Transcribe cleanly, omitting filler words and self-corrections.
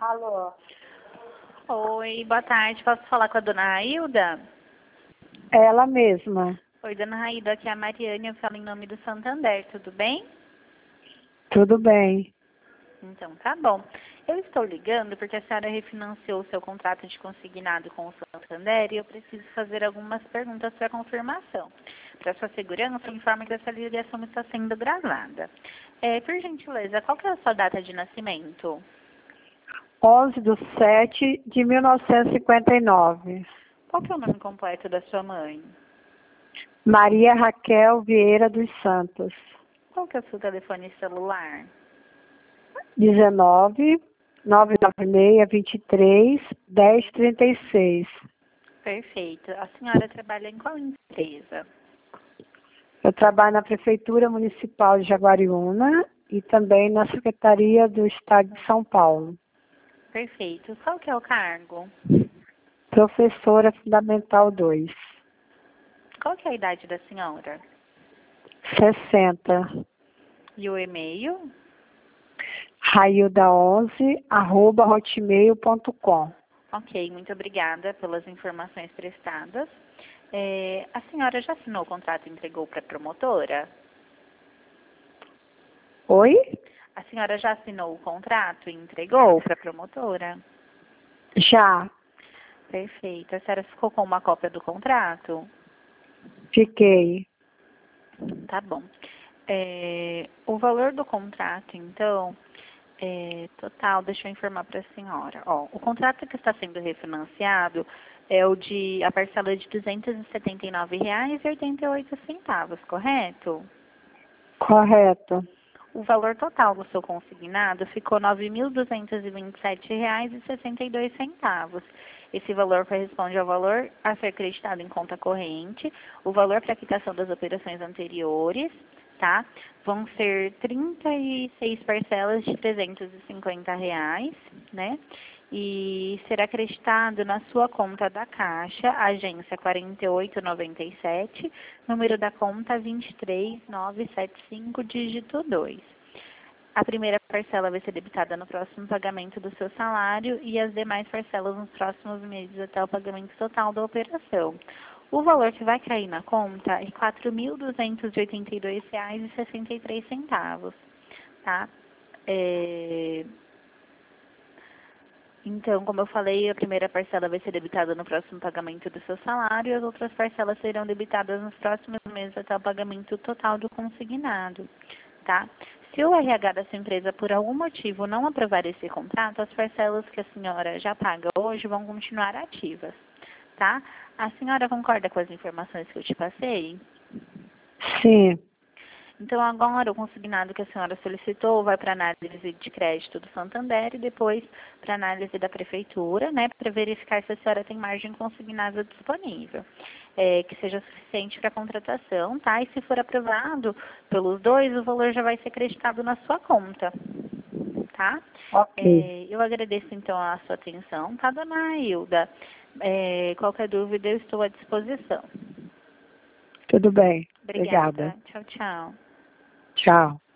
Alô? Oi, boa tarde. Posso falar com a dona Railda? Ela mesma. Oi, dona Railda, aqui é a Mariane, eu falo em nome do Santander, tudo bem? Tudo bem. Então, tá bom. Eu estou ligando porque a senhora refinanciou o seu contrato de consignado com o Santander e eu preciso fazer algumas perguntas para confirmação. Para sua segurança, informe que essa ligação está sendo gravada. Por gentileza, qual que é a sua data de nascimento? 11/7/1959. Qual que é o nome completo da sua mãe? Maria Raquel Vieira dos Santos. Qual que é o seu telefone celular? 19/996/23/1036. Perfeito. A senhora trabalha em qual empresa? Eu trabalho na Prefeitura Municipal de Jaguariúna e também na Secretaria do Estado de São Paulo. Perfeito. Qual que é o cargo? Professora Fundamental 2. Qual que é a idade da senhora? 60. E o e-mail? railda11@hotmail.com. Ok, muito obrigada pelas informações prestadas. A senhora já assinou o contrato e entregou para a promotora? Oi? A senhora já assinou o contrato e entregou para a promotora? Já. Perfeito. A senhora ficou com uma cópia do contrato? Fiquei. Tá bom. O valor do contrato, então, total, deixa eu informar para a senhora. Ó, o contrato que está sendo refinanciado é a parcela de R$ 279,88, correto? Correto. O valor total do seu consignado ficou R$ 9.227,62. Esse valor corresponde ao valor a ser acreditado em conta corrente, o valor para quitação das operações anteriores, tá? Vão ser 36 parcelas de R$ 350, né? E será acreditado na sua conta da Caixa, agência 4897, número da conta 23975, dígito 2. A primeira parcela vai ser debitada no próximo pagamento do seu salário e as demais parcelas nos próximos meses até o pagamento total da operação. O valor que vai cair na conta é R$ 4.282,63, tá? Então, como eu falei, a primeira parcela vai ser debitada no próximo pagamento do seu salário e as outras parcelas serão debitadas nos próximos meses até o pagamento total do consignado, tá? Se o RH da sua empresa, por algum motivo, não aprovar esse contrato, as parcelas que a senhora já paga hoje vão continuar ativas, tá? A senhora concorda com as informações que eu te passei? Sim. Então, agora, o consignado que a senhora solicitou vai para análise de crédito do Santander e depois para análise da Prefeitura, né, para verificar se a senhora tem margem consignada disponível, que seja suficiente para a contratação, tá? E se for aprovado pelos dois, o valor já vai ser acreditado na sua conta, tá? Ok. Eu agradeço, então, a sua atenção, tá, dona Hilda? Qualquer dúvida, eu estou à disposição. Tudo bem. Obrigada. Obrigada. Tchau, tchau. Tchau.